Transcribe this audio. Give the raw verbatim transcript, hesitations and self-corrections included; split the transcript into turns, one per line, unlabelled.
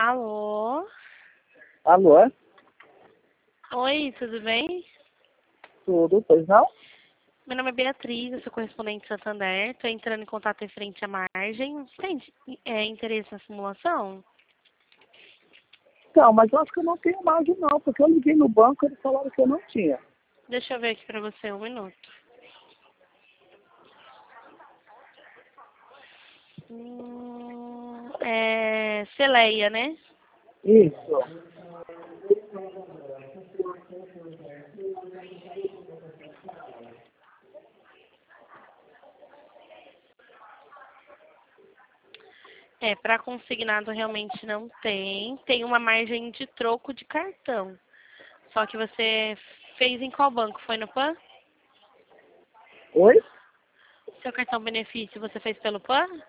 Alô?
Alô?
Oi, tudo bem?
Tudo, pois não?
Meu nome é Beatriz, eu sou correspondente de Santander. Estou entrando em contato referente à margem. Você tem é, interesse na simulação?
Não, mas eu acho que eu não tenho margem não, porque eu liguei no banco e eles falaram que eu não tinha.
Deixa eu ver aqui para você um minuto. Hum, é Celeia, né?
Isso.
É, para consignado realmente não tem. Tem uma margem de troco de cartão. Só que você fez em qual banco? Foi no Pan?
Oi?
Seu cartão benefício você fez pelo Pan?